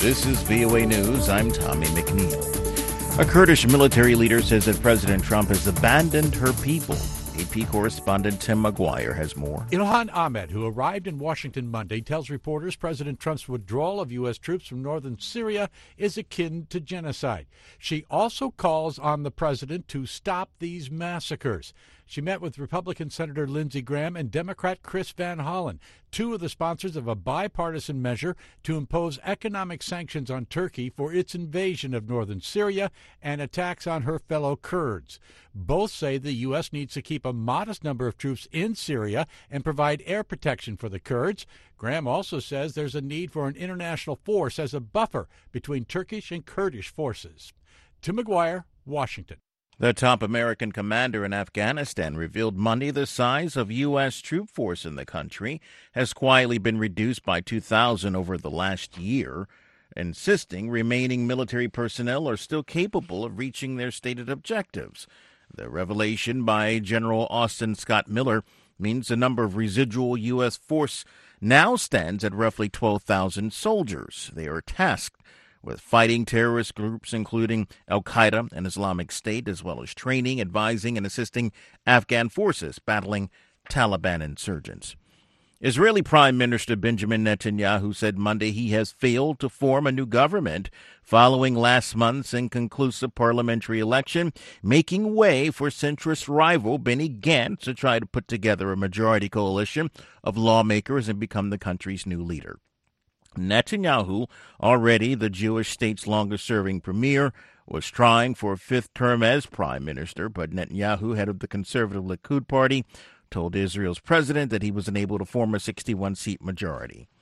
This is VOA News. I'm Tommy McNeil. A Kurdish military leader says that President Trump has abandoned her people. AP correspondent Tim McGuire has more. Ilhan Ahmed, who arrived in Washington Monday, tells reporters President Trump's withdrawal of U.S. troops from northern Syria is akin to genocide. She also calls on the president to stop these massacres. She met with Republican Senator Lindsey Graham and Democrat Chris Van Hollen, two of the sponsors of a bipartisan measure to impose economic sanctions on Turkey for its invasion of northern Syria and attacks on her fellow Kurds. Both say the U.S. needs to keep a modest number of troops in Syria and provide air protection for the Kurds. Graham also says there's a need for an international force as a buffer between Turkish and Kurdish forces. Tim McGuire, Washington. The top American commander in Afghanistan revealed Monday the size of U.S. troop force in the country has quietly been reduced by 2,000 over the last year, insisting remaining military personnel are still capable of reaching their stated objectives. The revelation by General Austin Scott Miller means the number of residual U.S. force now stands at roughly 12,000 soldiers. They are tasked with fighting terrorist groups including al-Qaeda and Islamic State, as well as training, advising, and assisting Afghan forces battling Taliban insurgents. Israeli Prime Minister Benjamin Netanyahu said Monday he has failed to form a new government following last month's inconclusive parliamentary election, making way for centrist rival Benny Gantz to try to put together a majority coalition of lawmakers and become the country's new leader. Netanyahu, already the Jewish state's longest-serving premier, was trying for a fifth term as prime minister, but Netanyahu, head of the conservative Likud party, told Israel's president that he was unable to form a 61-seat majority.